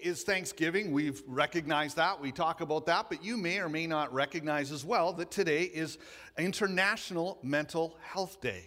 is Thanksgiving. We've recognized that. We talk about that. But you may or may not recognize as well that today is International Mental Health Day.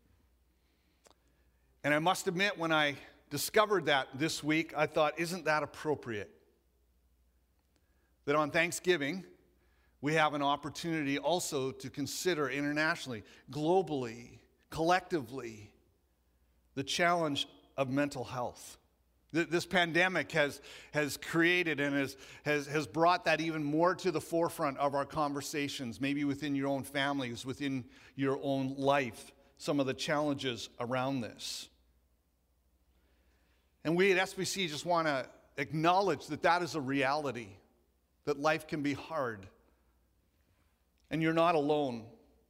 And I must admit, when I discovered that this week, I thought, isn't that appropriate? That on Thanksgiving, we have an opportunity also to consider internationally, globally, collectively, the challenge of mental health. This pandemic has created and has brought that even more to the forefront of our conversations, maybe within your own families, within your own life, some of the challenges around this. And we at SBC just want to acknowledge that that is a reality, that life can be hard, and you're not alone.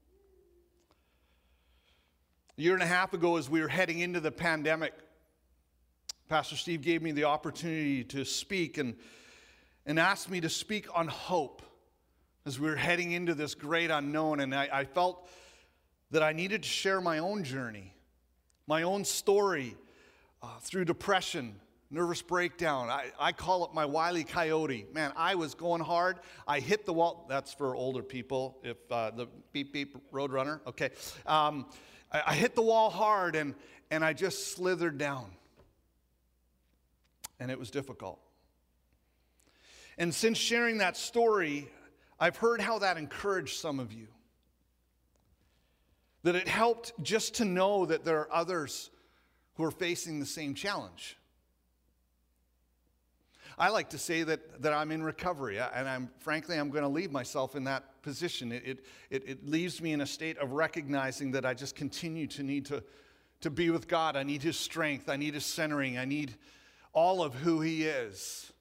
A year and a half ago, as we were heading into the pandemic, Pastor Steve gave me the opportunity to speak and asked me to speak on hope as we were heading into this great unknown. And I felt that I needed to share my own journey, my own story through depression, nervous breakdown. I call it my Wile E. Coyote. Man, I was going hard. I hit the wall. That's for older people, if the beep, beep, Roadrunner. Okay. I hit the wall hard, and I just slithered down. And it was difficult. And since sharing that story, I've heard how that encouraged some of you. That it helped just to know that there are others who are facing the same challenge. I like to say that I'm in recovery, and I'm going to leave myself in that position. It leaves me in a state of recognizing that I just continue to need to be with God. I need His strength. I need His centering. I need all of who He is.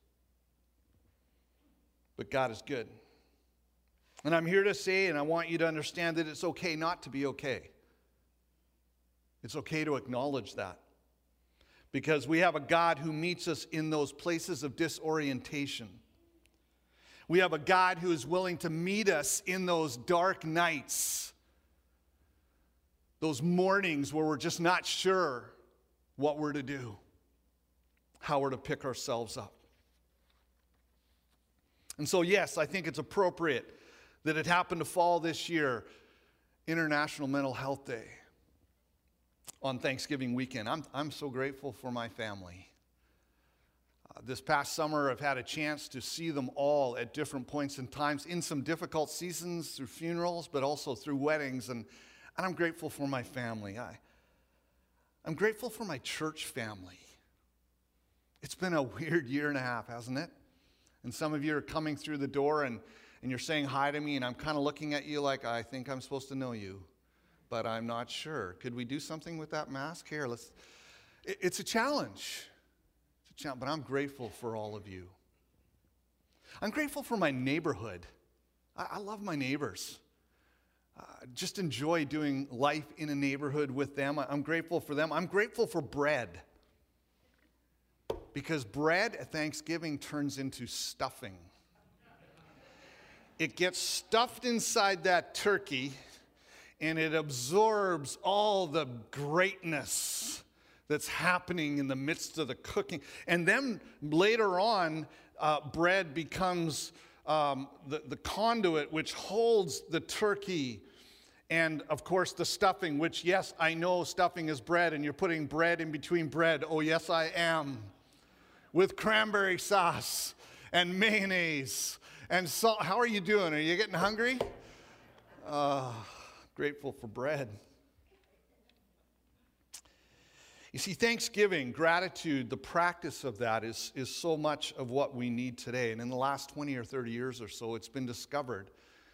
But God is good. And I'm here to say, and I want you to understand that it's okay not to be okay. It's okay to acknowledge that. Because we have a God who meets us in those places of disorientation. We have a God who is willing to meet us in those dark nights, those mornings where we're just not sure what we're to do, how we're to pick ourselves up. And so, yes, I think it's appropriate that it happened to fall this year, International Mental Health Day, on Thanksgiving weekend. I'm so grateful for my family. This past summer, I've had a chance to see them all at different points in times, in some difficult seasons, through funerals, but also through weddings, and I'm grateful for my family. I'm grateful for my church family. It's been a weird year and a half, hasn't it? And some of you are coming through the door and you're saying hi to me, and I'm kind of looking at you like I think I'm supposed to know you, but I'm not sure. Could we do something with that mask? Here, it's a challenge. It's a challenge, but I'm grateful for all of you. I'm grateful for my neighborhood. I love my neighbors. Just enjoy doing life in a neighborhood with them. I'm grateful for them. I'm grateful for bread. Because bread at Thanksgiving turns into stuffing. It gets stuffed inside that turkey, and it absorbs all the greatness that's happening in the midst of the cooking. And then later on, bread becomes the conduit which holds the turkey. And, of course, the stuffing, which, yes, I know stuffing is bread, and you're putting bread in between bread. Oh, yes, I am. With cranberry sauce and mayonnaise and salt. How are you doing? Are you getting hungry? Grateful for bread. You see, Thanksgiving, gratitude, the practice of that is so much of what we need today. And in the last 20 or 30 years or so, it's been discovered.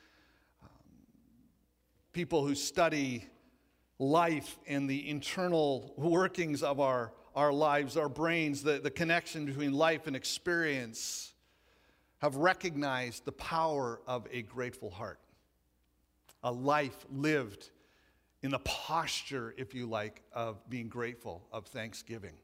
People who study life and the internal workings of our lives, our brains, the connection between life and experience, have recognized the power of a grateful heart. A life lived in the posture, if you like, of being grateful, of thanksgiving.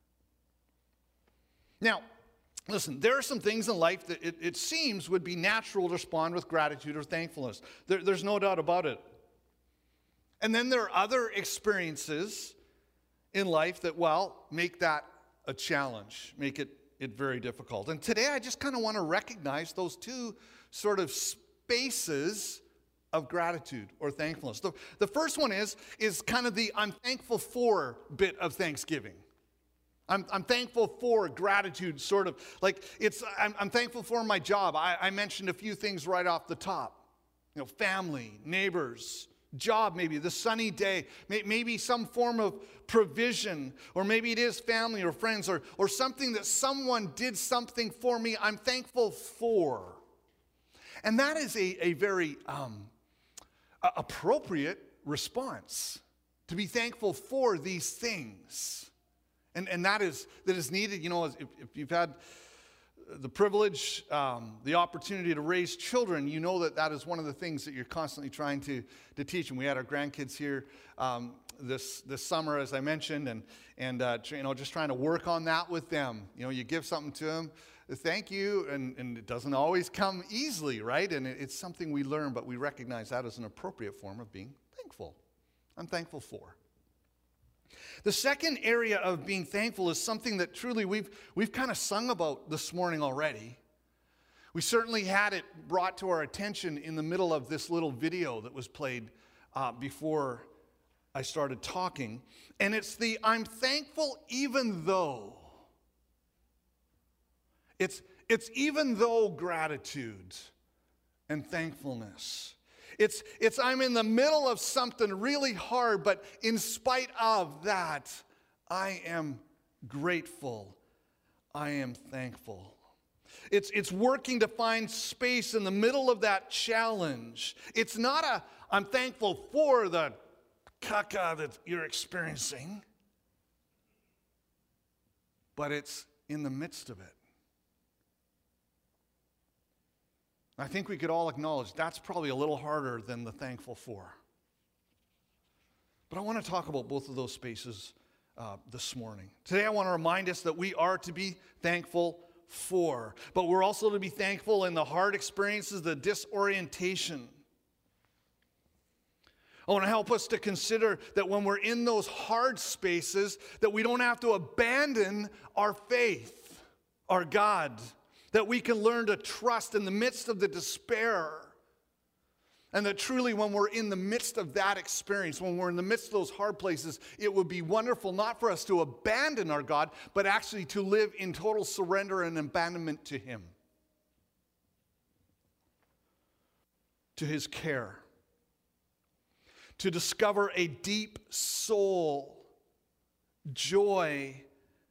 Now, listen, there are some things in life that it seems would be natural to respond with gratitude or thankfulness. There's no doubt about it. And then there are other experiences in life that, well, make that a challenge, make it it very difficult. And today I just kind of want to recognize those two sort of spaces of gratitude or thankfulness. The first one is kind of the I'm thankful for bit of Thanksgiving. I'm thankful for gratitude, sort of like I'm thankful for my job. I mentioned a few things right off the top. You know, family, neighbors, job, maybe the sunny day, maybe some form of provision, or maybe it is family or friends, or something that someone did something for me. I'm thankful for. And that is a very appropriate response, to be thankful for these things. And that is needed. You know, if you've had the privilege, the opportunity to raise children, you know that is one of the things that you're constantly trying to teach them. We had our grandkids here this summer, as I mentioned, and you know, just trying to work on that with them. You know, you give something to them, thank you, and it doesn't always come easily, right? And it's something we learn, but we recognize that as an appropriate form of being thankful. I'm thankful for. The second area of being thankful is something that truly we've kind of sung about this morning already. We certainly had it brought to our attention in the middle of this little video that was played before I started talking. And it's the I'm thankful even though. It's even though gratitude and thankfulness. It's I'm in the middle of something really hard, but in spite of that, I am grateful. I am thankful. It's working to find space in the middle of that challenge. It's not I'm thankful for the caca that you're experiencing, but it's in the midst of it. I think we could all acknowledge that's probably a little harder than the thankful for. But I want to talk about both of those spaces this morning. Today I want to remind us that we are to be thankful for, but we're also to be thankful in the hard experiences, the disorientation. I want to help us to consider that when we're in those hard spaces, that we don't have to abandon our faith, our God, that we can learn to trust in the midst of the despair. And that truly when we're in the midst of that experience, when we're in the midst of those hard places, it would be wonderful not for us to abandon our God, but actually to live in total surrender and abandonment to Him, to His care, to discover a deep soul, joy,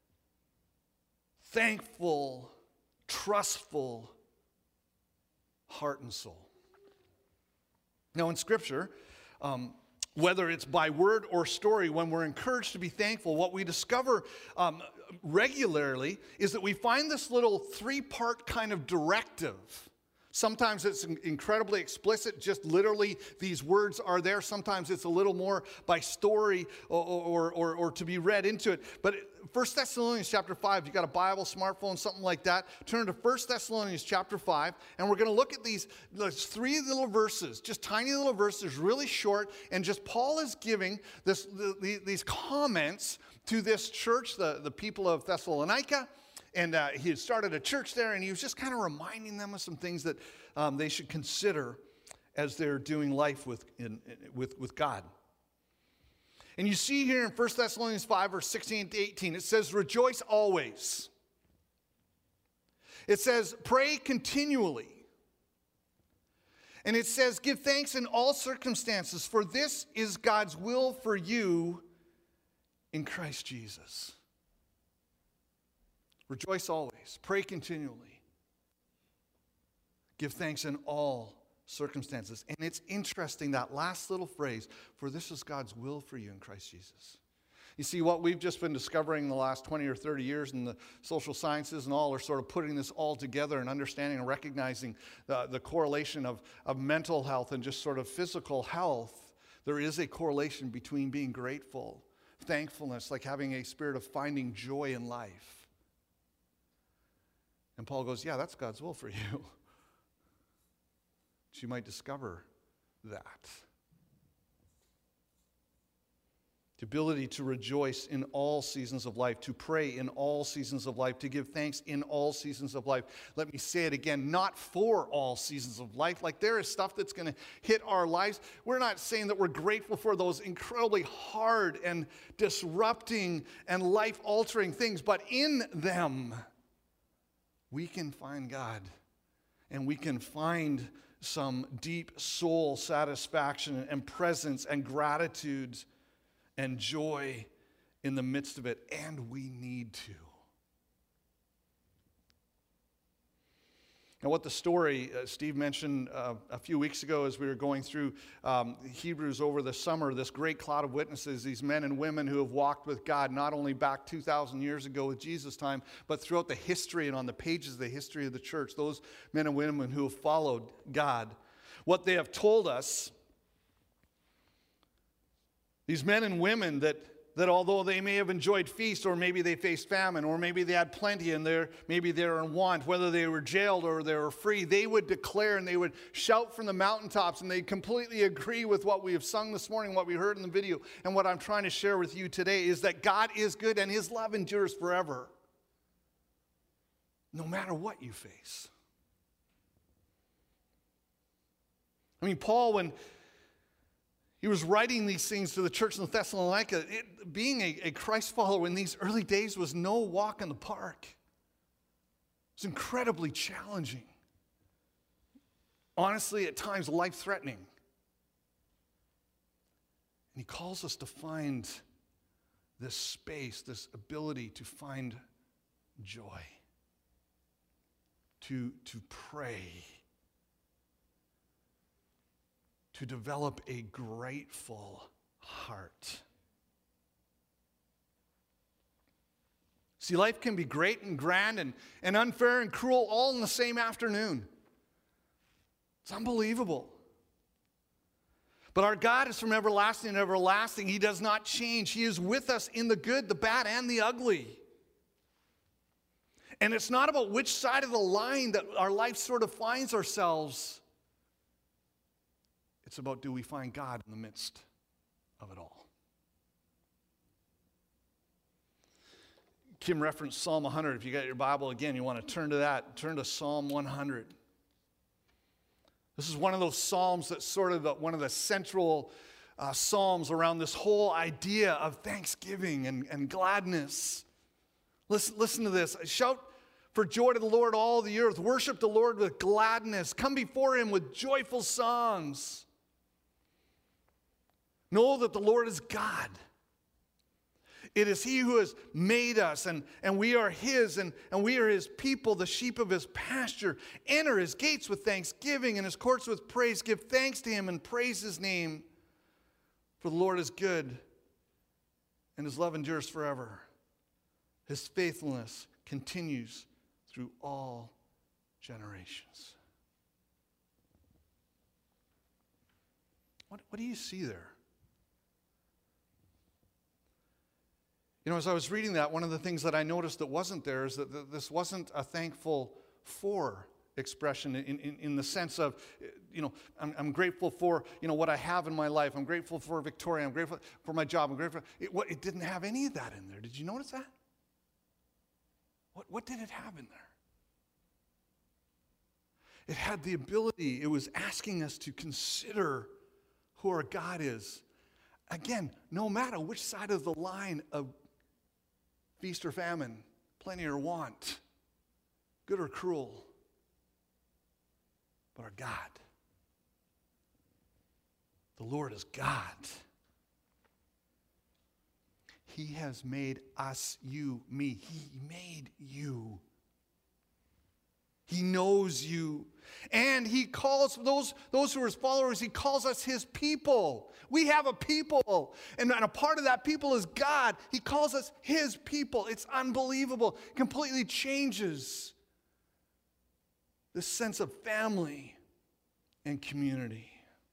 thankful, trustful heart and soul. Now in Scripture, whether it's by word or story, when we're encouraged to be thankful, what we discover regularly is that we find this little three-part kind of directive. Sometimes it's incredibly explicit, just literally these words are there. Sometimes it's a little more by story or to be read into it. But 1 Thessalonians chapter 5, you got a Bible, smartphone, something like that, turn to 1 Thessalonians chapter 5, and we're going to look at these three little verses, just tiny little verses, really short, and just Paul is giving these comments to this church, the people of Thessalonica. And he had started a church there, and he was just kind of reminding them of some things that they should consider as they're doing life with God. And you see here in 1 Thessalonians 5, verse 16 to 18, it says, rejoice always. It says, pray continually. And it says, give thanks in all circumstances, for this is God's will for you in Christ Jesus. Rejoice always. Pray continually. Give thanks in all circumstances. And it's interesting, that last little phrase, for this is God's will for you in Christ Jesus. You see, what we've just been discovering in the last 20 or 30 years in the social sciences and all are sort of putting this all together and understanding and recognizing the correlation of mental health and just sort of physical health. There is a correlation between being grateful, thankfulness, like having a spirit of finding joy in life. And Paul goes, yeah, that's God's will for you. You might discover that. The ability to rejoice in all seasons of life, to pray in all seasons of life, to give thanks in all seasons of life. Let me say it again, not for all seasons of life. Like there is stuff that's going to hit our lives. We're not saying that we're grateful for those incredibly hard and disrupting and life-altering things, but in them, we can find God and we can find some deep soul satisfaction and presence and gratitude and joy in the midst of it, and we need to. Now, what the story Steve mentioned a few weeks ago as we were going through Hebrews over the summer, this great cloud of witnesses, these men and women who have walked with God, not only back 2,000 years ago with Jesus' time, but throughout the history and on the pages of the history of the church, those men and women who have followed God. What they have told us, these men and women that although they may have enjoyed feast, or maybe they faced famine, or maybe they had plenty and maybe they were in want, whether they were jailed or they were free, they would declare and they would shout from the mountaintops, and they completely agree with what we have sung this morning, what we heard in the video, and what I'm trying to share with you today is that God is good and His love endures forever, no matter what you face. I mean, Paul, when he was writing these things to the church in Thessalonica, being a Christ follower in these early days was no walk in the park. It was incredibly challenging. Honestly, at times life-threatening. And he calls us to find this space, this ability to find joy, to pray, to develop a grateful heart. See, life can be great and grand and unfair and cruel all in the same afternoon. It's unbelievable. But our God is from everlasting to everlasting. He does not change. He is with us in the good, the bad, and the ugly. And it's not about which side of the line that our life sort of finds ourselves. It's about, do we find God in the midst of it all? Kim referenced Psalm 100. If you got your Bible again, you want to turn to that. Turn to Psalm 100. This is one of those psalms that's sort of one of the central psalms around this whole idea of thanksgiving and gladness. Listen to this. Shout for joy to the Lord, all the earth. Worship the Lord with gladness. Come before Him with joyful songs. Know that the Lord is God. It is He who has made us, and we are His, and we are His people, the sheep of His pasture. Enter His gates with thanksgiving and His courts with praise. Give thanks to Him and praise His name. For the Lord is good, and His love endures forever. His faithfulness continues through all generations. What do you see there? You know, as I was reading that, one of the things that I noticed that wasn't there is that this wasn't a thankful for expression in the sense of, you know, I'm grateful for, you know, what I have in my life. I'm grateful for Victoria. I'm grateful for my job. I'm grateful. It didn't have any of that in there. Did you notice that? What did it have in there? It had the ability, it was asking us to consider who our God is. Again, no matter which side of the line of feast or famine, plenty or want, good or cruel, but our God. The Lord is God. He has made us, you, me. He made you. He knows you. And He calls those who are His followers, He calls us His people. We have a people. And a part of that people is God. He calls us His people. It's unbelievable. Completely changes the sense of family and community.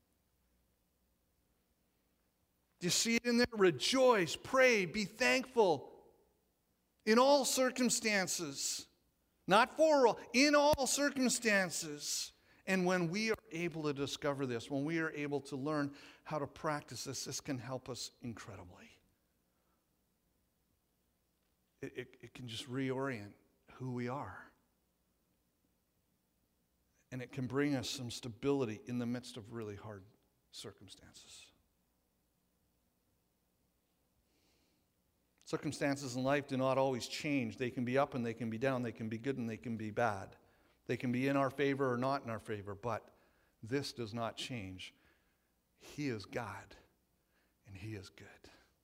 Do you see it in there? Rejoice, pray, be thankful in all circumstances. Not for all, in all circumstances. And when we are able to discover this, when we are able to learn how to practice this, this can help us incredibly. it can just reorient who we are. And it can bring us some stability in the midst of really hard circumstances. Circumstances in life do not always change. They can be up and they can be down. They can be good and they can be bad. They can be in our favor or not in our favor. But this does not change. He is God and He is good.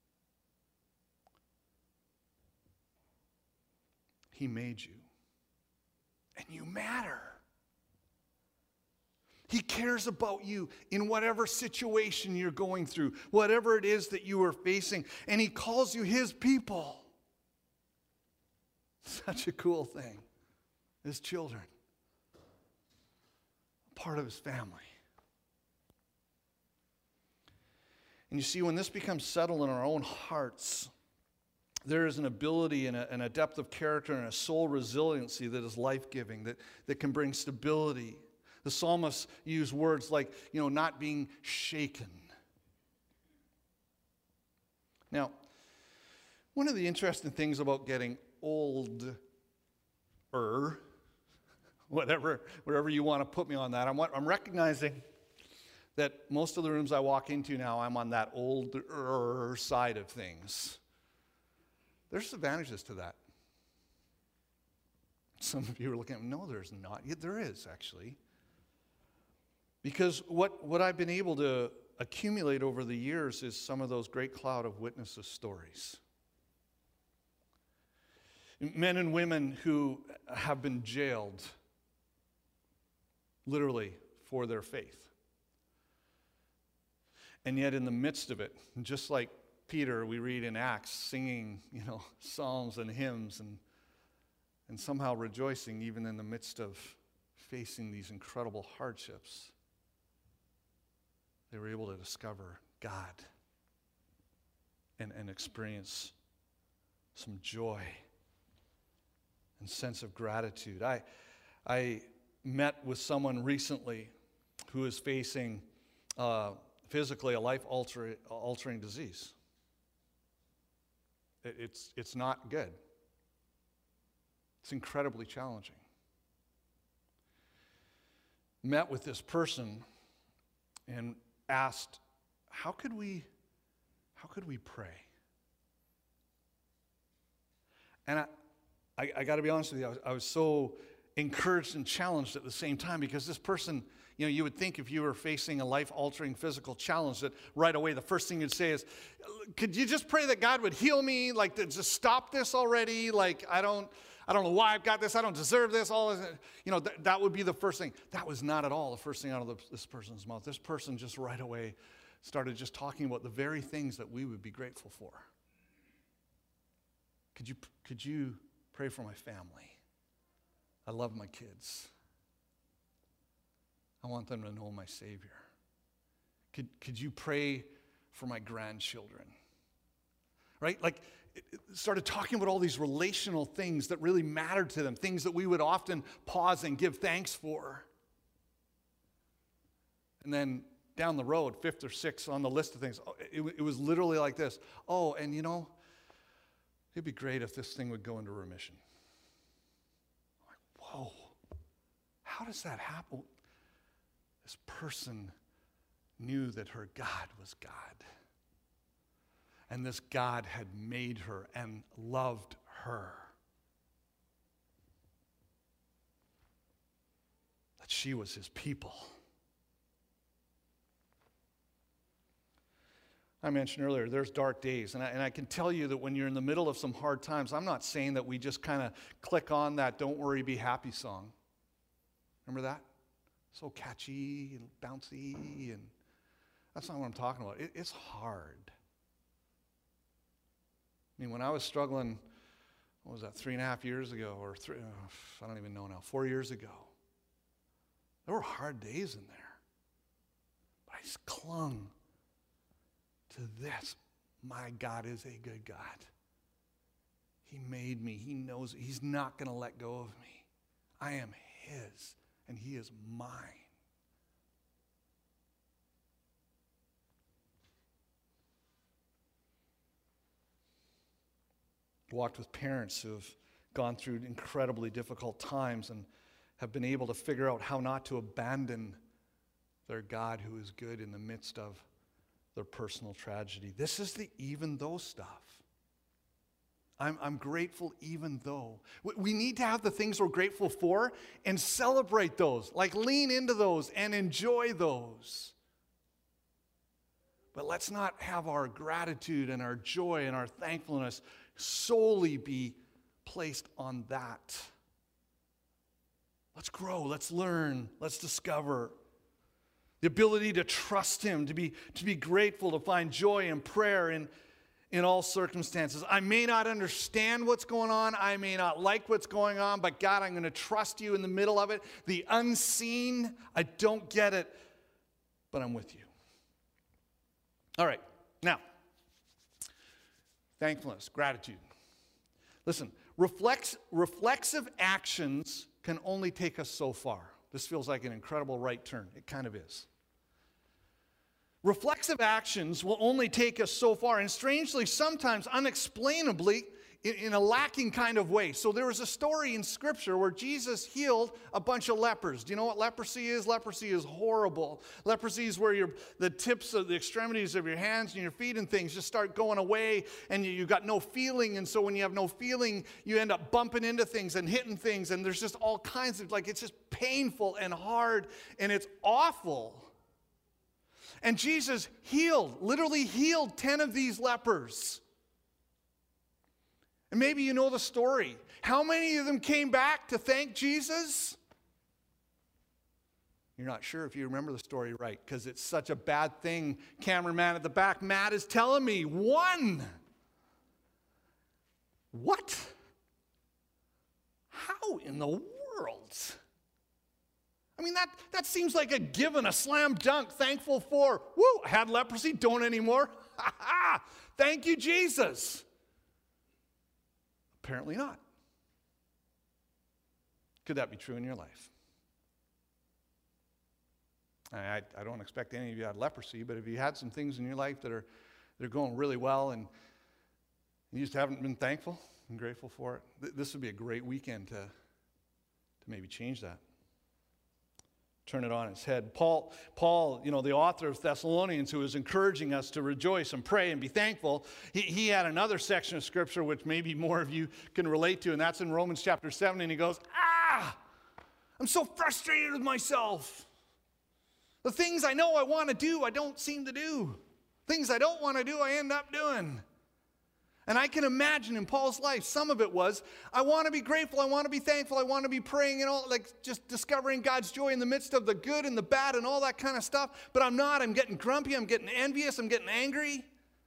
He made you. And you matter. He cares about you in whatever situation you're going through, whatever it is that you are facing, and He calls you His people. Such a cool thing. His children. Part of His family. And you see, when this becomes settled in our own hearts, there is an ability and a depth of character and a soul resiliency that is life-giving, that can bring stability. The psalmists use words like, not being shaken. Now, one of the interesting things about getting older, wherever you want to put me on that, I'm recognizing that most of the rooms I walk into now, I'm on that older side of things. There's advantages to that. Some of you are looking at me, no, there's not. Yeah, there is, actually. Because what I've been able to accumulate over the years is some of those great cloud of witnesses stories. Men and women who have been jailed, literally, for their faith. And yet in the midst of it, just like Peter, we read in Acts, singing, psalms and hymns and somehow rejoicing even in the midst of facing these incredible hardships. They were able to discover God and experience some joy and sense of gratitude. I met with someone recently who is facing physically a life-altering disease. It's not good. It's incredibly challenging. Met with this person and asked, how could we pray? And I got to be honest with you, I was so encouraged and challenged at the same time, because this person, you would think if you were facing a life-altering physical challenge that right away the first thing you'd say is, could you just pray that God would heal me? Like, to just stop this already? Like, I don't know why I've got this. I don't deserve this. All this, that would be the first thing. That was not at all the first thing out of this person's mouth. This person just right away started just talking about the very things that we would be grateful for. Could you pray for my family? I love my kids. I want them to know my Savior. Could you pray for my grandchildren? Right? Like, it started talking about all these relational things that really mattered to them, things that we would often pause and give thanks for. And then down the road, fifth or sixth on the list of things, it was literally like this. Oh, and it'd be great if this thing would go into remission. I'm like, whoa, how does that happen? This person knew that her God was God. And this God had made her and loved her. That she was His people. I mentioned earlier, there's dark days. And I can tell you that when you're in the middle of some hard times, I'm not saying that we just kind of click on that "Don't Worry, Be Happy" song. Remember that? So catchy and bouncy. And that's not what I'm talking about. It's hard. I mean, when I was struggling, what was that, 3.5 years ago, or I don't even know now, 4 years ago, there were hard days in there. But I just clung to this. My God is a good God. He made me. He knows. He's not going to let go of me. I am His, and He is mine. walked with parents who have gone through incredibly difficult times and have been able to figure out how not to abandon their God who is good in the midst of their personal tragedy. This is the even though stuff. I'm grateful even though. We need to have the things we're grateful for and celebrate those, like lean into those and enjoy those. But let's not have our gratitude and our joy and our thankfulness solely be placed on that. Let's grow, let's learn, let's discover. The ability to trust Him, to be grateful, to find joy and prayer in all circumstances. I may not understand what's going on. I may not like what's going on, but God, I'm going to trust you in the middle of it. The unseen, I don't get it, but I'm with you. All right, now, thankfulness, gratitude. Listen, reflexive actions can only take us so far. This feels like an incredible right turn. It kind of is. Reflexive actions will only take us so far, and strangely, sometimes unexplainably, in a lacking kind of way. So there was a story in Scripture where Jesus healed a bunch of lepers. Do you know what leprosy is? Leprosy is horrible. Leprosy is where the tips of the extremities of your hands and your feet and things just start going away, and you've got no feeling. And so when you have no feeling, you end up bumping into things and hitting things, and there's just all kinds of, it's just painful and hard, and it's awful. And Jesus literally healed 10 of these lepers. And maybe you know the story. How many of them came back to thank Jesus? You're not sure if you remember the story right, because it's such a bad thing. Cameraman at the back, Matt, is telling me 1. What? How in the world? I mean, that seems like a given, a slam dunk, thankful for. Woo, I had leprosy, don't anymore. Ha ha! Thank you, Jesus. Apparently not. Could that be true in your life? I don't expect any of you had leprosy, but if you had some things in your life that are going really well and you just haven't been thankful and grateful for it, this would be a great weekend to maybe change that. Turn it on its head. Paul, the author of Thessalonians, who is encouraging us to rejoice and pray and be thankful, he had another section of Scripture which maybe more of you can relate to, and that's in Romans chapter 7, and he goes, I'm so frustrated with myself. The things I know I want to do, I don't seem to do. Things I don't want to do, I end up doing. And I can imagine in Paul's life, some of it was, I want to be grateful, I want to be thankful, I want to be praying and all, just discovering God's joy in the midst of the good and the bad and all that kind of stuff. But I'm not. I'm getting grumpy, I'm getting envious, I'm getting angry.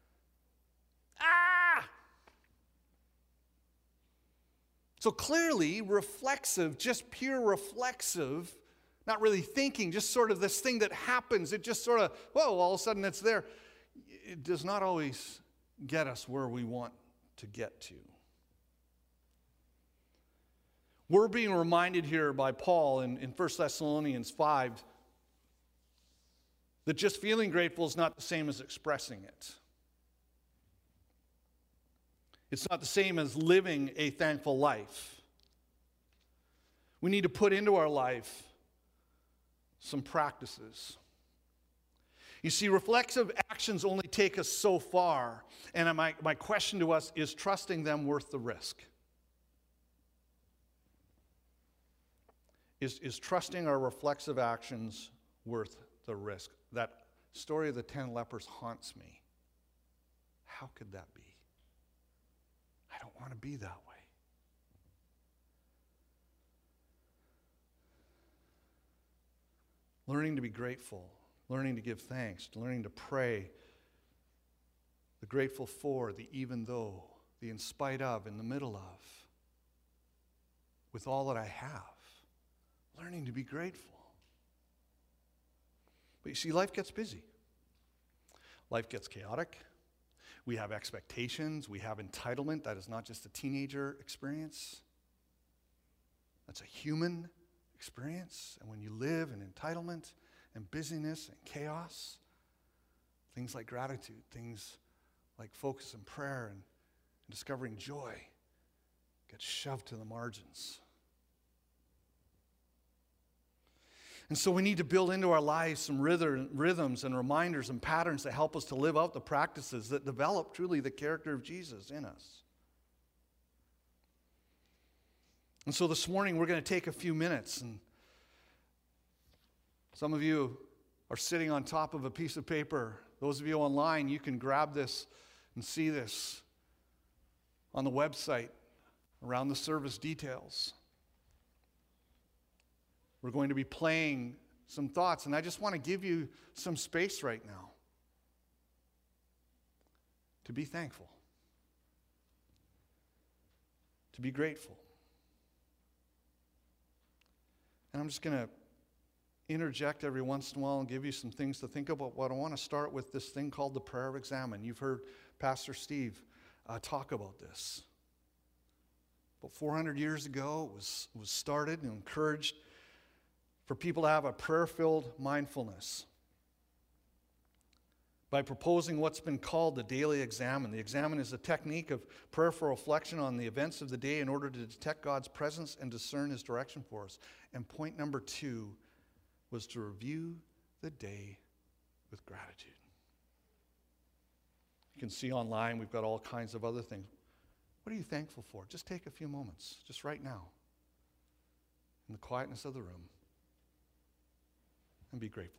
So clearly, reflexive, just pure reflexive, not really thinking, just sort of this thing that happens. It just sort of, all of a sudden it's there. It does not always get us where we want to get to. We're being reminded here by Paul in 1 Thessalonians 5 that just feeling grateful is not the same as expressing it. It's not the same as living a thankful life. We need to put into our life some practices. You see, reflexive actions only take us so far. And my question to us is trusting them worth the risk? Is trusting our reflexive actions worth the risk? That story of the 10 lepers haunts me. How could that be? I don't want to be that way. Learning to be grateful, learning to give thanks, learning to pray, the grateful for, the even though, the in spite of, in the middle of, with all that I have, learning to be grateful. But you see, life gets busy. Life gets chaotic. We have expectations. We have entitlement. That is not just a teenager experience. That's a human experience. And when you live in entitlement and busyness and chaos, things like gratitude, things like focus and prayer and discovering joy gets shoved to the margins. And so we need to build into our lives some rhythms and reminders and patterns that help us to live out the practices that develop truly the character of Jesus in us. And so this morning we're going to take a few minutes, and some of you are sitting on top of a piece of paper. Those of you online, you can grab this and see this on the website around the service details. We're going to be playing some thoughts, and I just want to give you some space right now to be thankful, to be grateful. And I'm just going to interject every once in a while and give you some things to think about. What I want to start with this thing called the prayer of examine. You've heard Pastor Steve talk about this. About 400 years ago, it was started and encouraged for people to have a prayer-filled mindfulness by proposing what's been called the daily examine. The examine is a technique of prayerful reflection on the events of the day in order to detect God's presence and discern His direction for us. And point number 2 was to review the day with gratitude. You can see online we've got all kinds of other things. What are you thankful for? Just take a few moments, just right now, in the quietness of the room, and be grateful.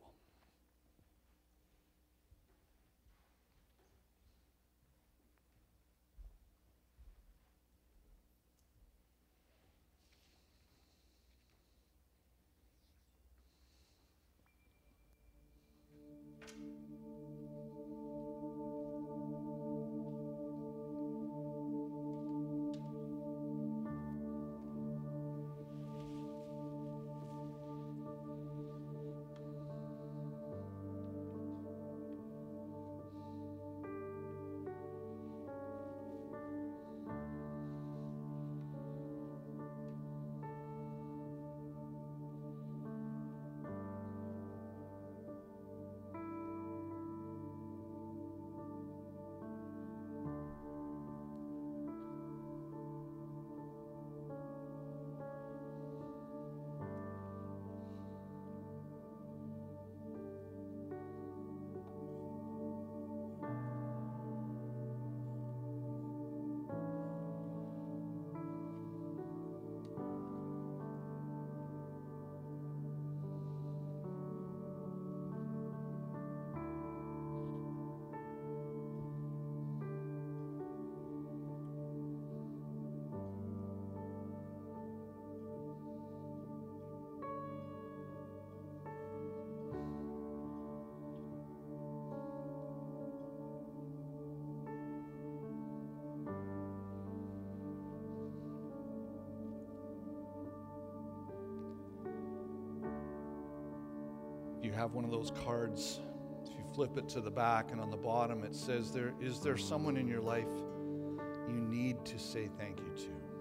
You have one of those cards. If you flip it to the back, and on the bottom it says, is there someone in your life you need to say thank you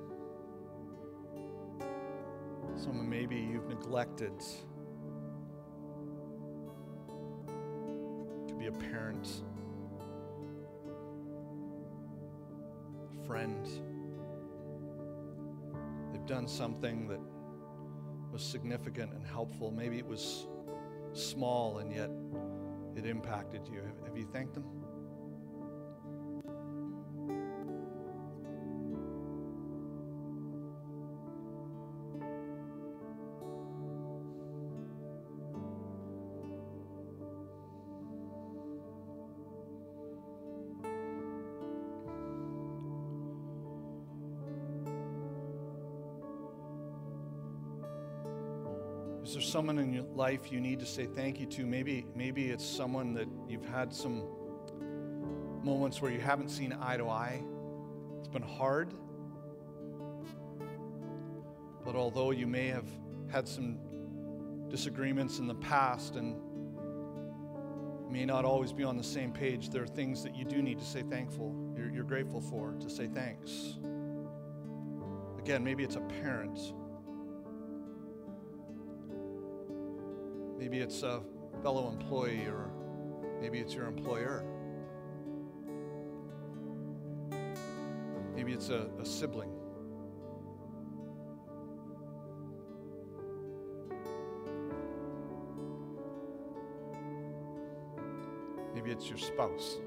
to? Someone maybe you've neglected. It could be a parent, a friend. They've done something that was significant and helpful. Maybe it was small and yet it impacted you. Have you thanked them? Is there someone in your life you need to say thank you to? Maybe it's someone that you've had some moments where you haven't seen eye to eye. It's been hard. But although you may have had some disagreements in the past and may not always be on the same page, there are things that you do need to say you're grateful for, to say thanks. Again, maybe it's a parent. Maybe it's a fellow employee, or maybe it's your employer. Maybe it's a sibling. Maybe it's your spouse.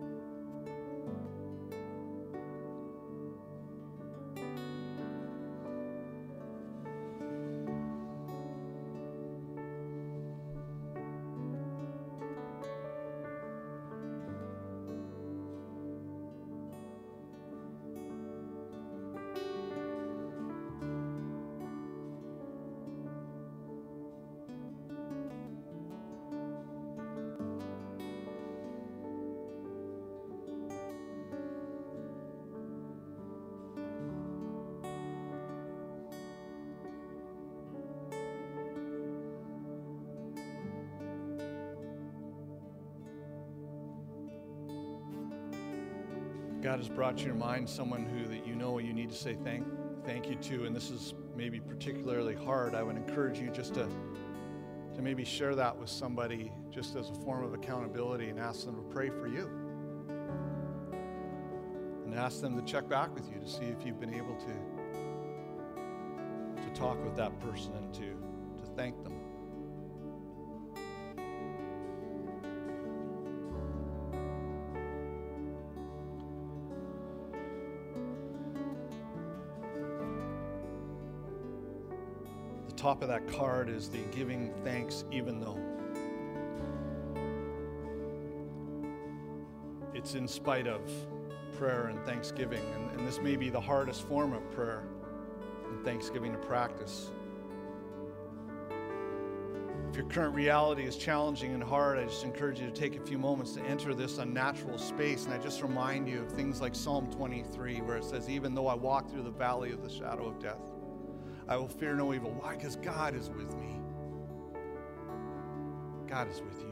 God has brought to your mind someone who that you know you need to say thank you to, and this is maybe particularly hard. I would encourage you just to maybe share that with somebody just as a form of accountability and ask them to pray for you. And ask them to check back with you to see if you've been able to talk with that person and to thank them. Top of that card is the giving thanks even though. It's in spite of prayer and thanksgiving, and this may be the hardest form of prayer and thanksgiving to practice. If your current reality is challenging and hard, I just encourage you to take a few moments to enter this unnatural space, and I just remind you of things like Psalm 23, where it says, even though I walk through the valley of the shadow of death, I will fear no evil. Why? Because God is with me. God is with you.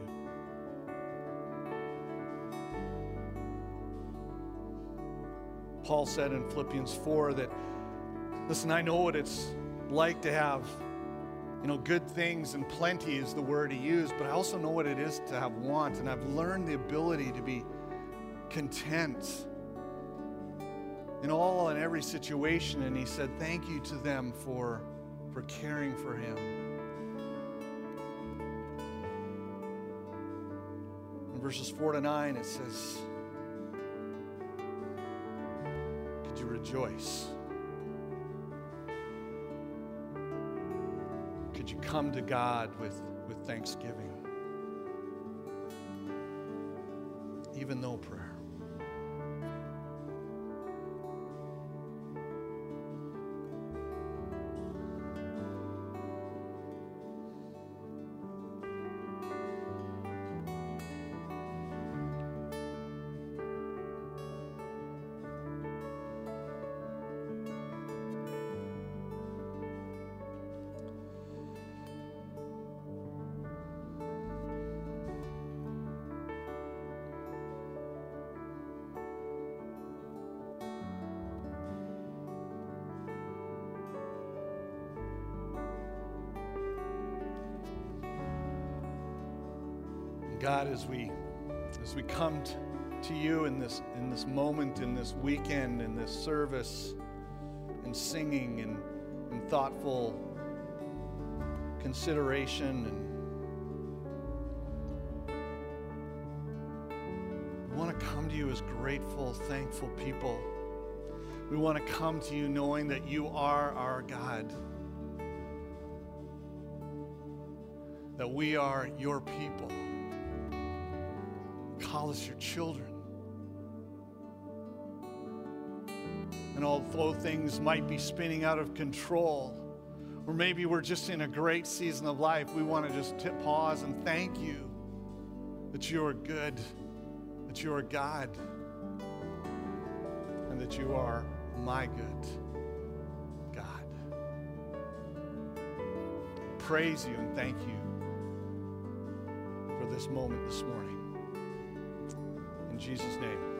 Paul said in Philippians 4 that, listen, I know what it's like to have, good things, and plenty is the word he used, but I also know what it is to have want, and I've learned the ability to be content in all and every situation. And he said, thank you to them for caring for him. In verses 4-9, it says, could you rejoice? Could you come to God with thanksgiving? Even though prayer. God, as we come to you in this moment, in this weekend, in this service, in singing and thoughtful consideration, and we want to come to you as grateful, thankful people. We want to come to you knowing that you are our God, that we are your people. Call us your children. And although things might be spinning out of control, or maybe we're just in a great season of life, we want to just pause and thank you that you are good, that you are God, and that you are my good God. Praise you and thank you for this moment this morning. In Jesus' name.